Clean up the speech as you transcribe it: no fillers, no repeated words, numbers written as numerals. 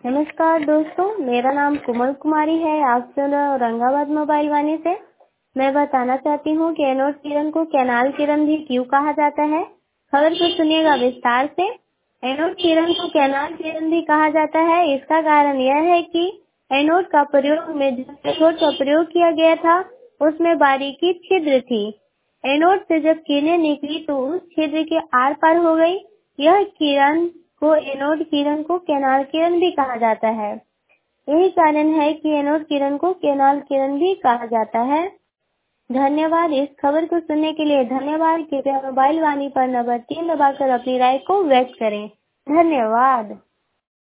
नमस्कार दोस्तों, मेरा नाम कोमल कुमारी है। आप सुन रहे हो औरंगाबाद मोबाइल वाणी से। मैं बताना चाहती हूँ कि एनोड किरण को कैनाल किरण भी क्यों कहा जाता है। खबर को सुनिएगा विस्तार से। एनोड किरण को कैनाल किरण भी कहा जाता है। इसका कारण यह है कि एनोड का प्रयोग में जिस कैथोड का प्रयोग किया गया था उसमें बारीकी छिद्र थी। एनोड से जब किरणें निकली तो उस छिद्र के आर पार हो गई। यह किरण को एनोड किरण को कैनाल किरण भी कहा जाता है। यही कारण है कि एनोड किरण को कैनाल किरण भी कहा जाता है। धन्यवाद। इस खबर को सुनने के लिए धन्यवाद। कृपया मोबाइल वाणी पर नंबर 3 दबाकर अपनी राय को व्यक्त करें। धन्यवाद।